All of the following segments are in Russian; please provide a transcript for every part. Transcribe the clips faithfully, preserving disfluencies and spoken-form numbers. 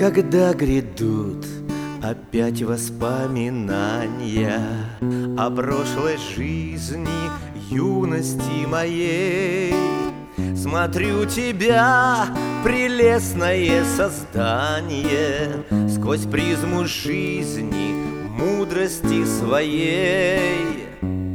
Когда грядут опять воспоминания о прошлой жизни, юности моей, смотрю тебя, прелестное создание, сквозь призму жизни, мудрости своей.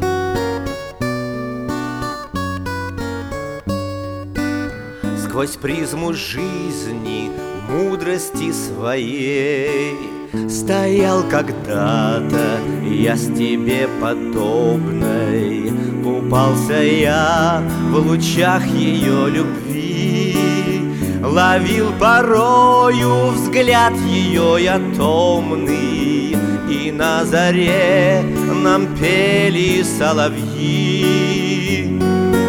Сквозь призму жизни, мудрости своей. Стоял когда-то я с тебе подобной, купался я в лучах ее любви, ловил порою взгляд ее я томный, и на заре нам пели соловьи.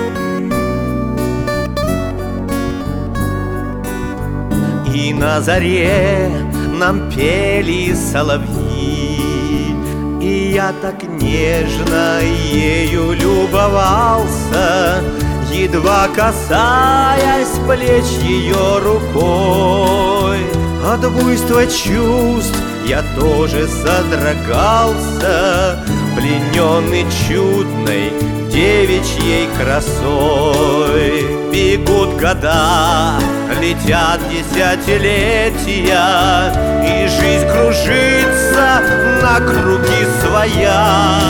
И на заре нам пели соловьи, и я так нежно ею любовался, едва касаясь плеч ее рукой. От буйства чувств я тоже содрогался, плененный чудной девичьей красой. Бегут года, летят десятилетия, и жизнь кружится на круги своя.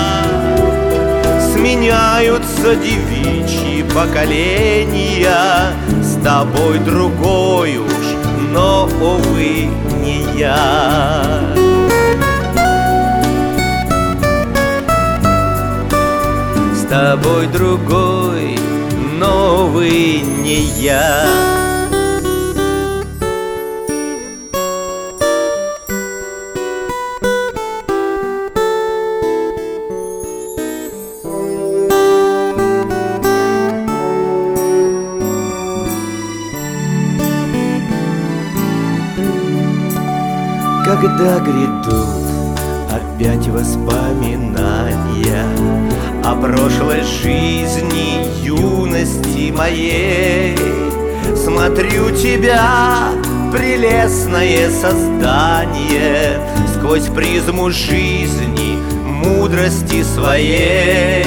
Сменяются девичьи поколения, с тобой другой уж, но, увы, не я. С тобой другой, но, увы, не я. Когда грядут опять воспоминания о прошлой жизни, юности моей, смотрю тебя, прелестное создание, сквозь призму жизни, мудрости своей.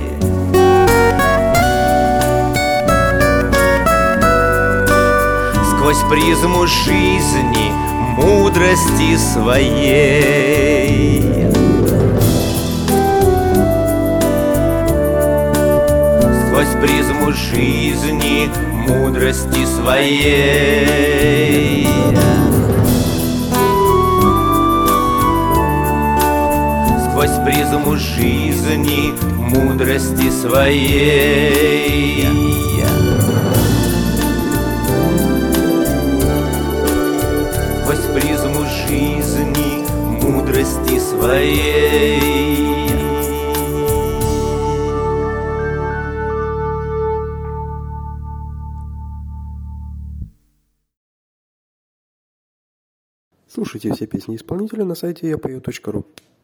Сквозь призму жизни, мудрости своей. Сквозь призму жизни, мудрости своей. Сквозь призму жизни, мудрости своей. Сквозь призму жизни, мудрости своей. Слушайте все песни исполнителя на сайте я пою точка ру.